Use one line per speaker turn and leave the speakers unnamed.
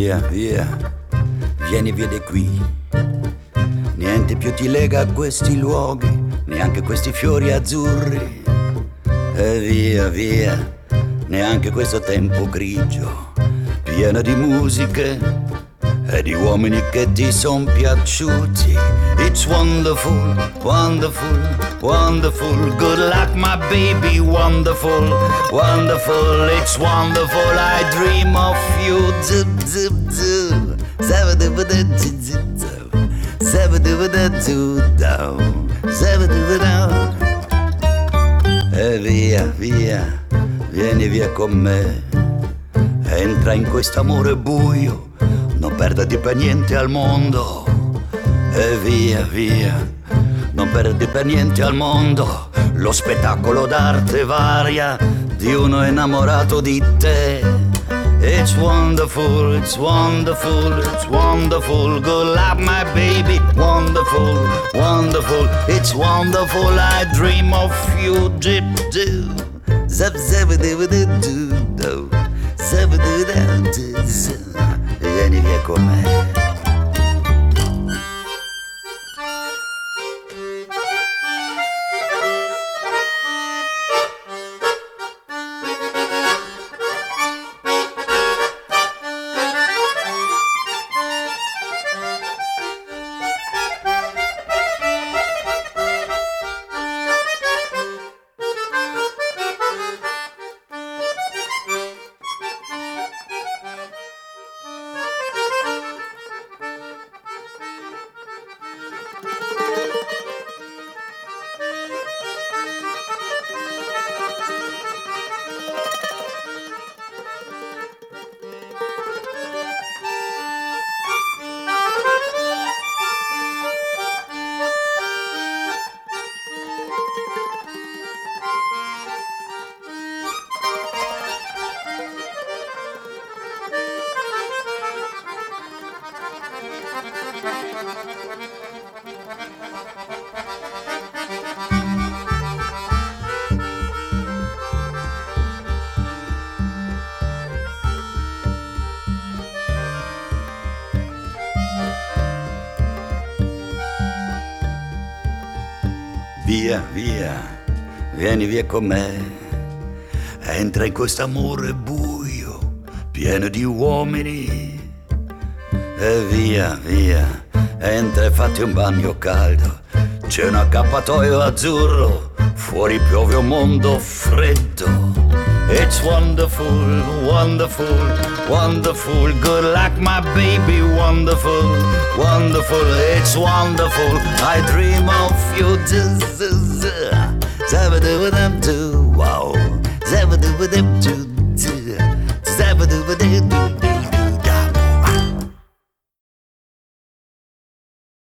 via, via, vieni via di qui. Niente più ti lega a questi luoghi, neanche questi fiori azzurri. E via, via, neanche questo tempo grigio, pieno di musiche e di uomini che ti son piaciuti. It's wonderful, wonderful, wonderful. Good luck my baby, wonderful, wonderful. It's wonderful, I dream of you. Zip, zip, zip. E via, via, vieni via con me. Entra in quest'amore buio, non perderti per niente al mondo. E via, via, non perderti per niente al mondo. Lo spettacolo d'arte varia di uno innamorato di te. It's wonderful, it's wonderful, it's wonderful. Good luck my baby, wonderful, wonderful. It's wonderful, I dream of you. Dip, do, zap, zap, do, do, do. Zap, do, do, do. Vieni via con me. Via, via, vieni via con me. Entra in quest'amore buio, pieno di uomini. E via, via, entra e fatti un bagno caldo. C'è un accappatoio azzurro, fuori piove un mondo freddo. It's wonderful, wonderful, wonderful. Good luck my baby, wonderful, wonderful. It's wonderful, I dream of you. Wow.